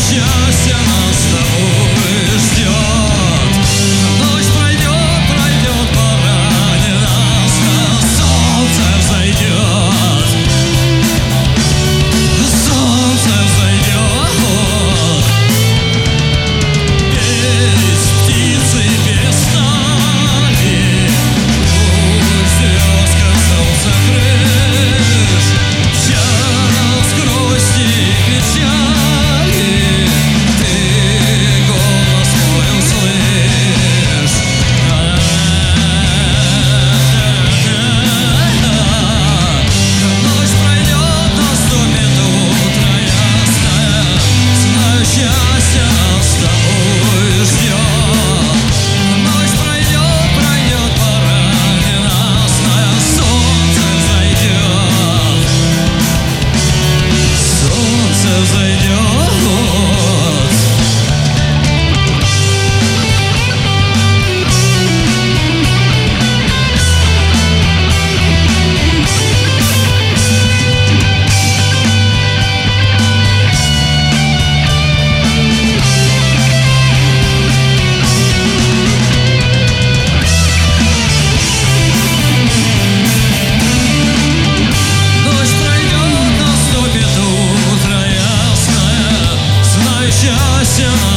Счастье нас с тобой ждет. Ночь пройдет, пройдет, пора не нас, солнце взойдет. Солнце взойдет. Пелись птицы, перестали. Пусть звезд коснулся крыш. Час грусти и печали. Ты голос мой услышь. Ночь пройдет, наступит утро ясное. Знаю, счастье нас с тобой ждет. Ночь пройдет, пройдет, пора ненастная. Солнце взойдет. Солнце взойдет. Ночь пройдет, наступит утро ясное. Знаю, счастье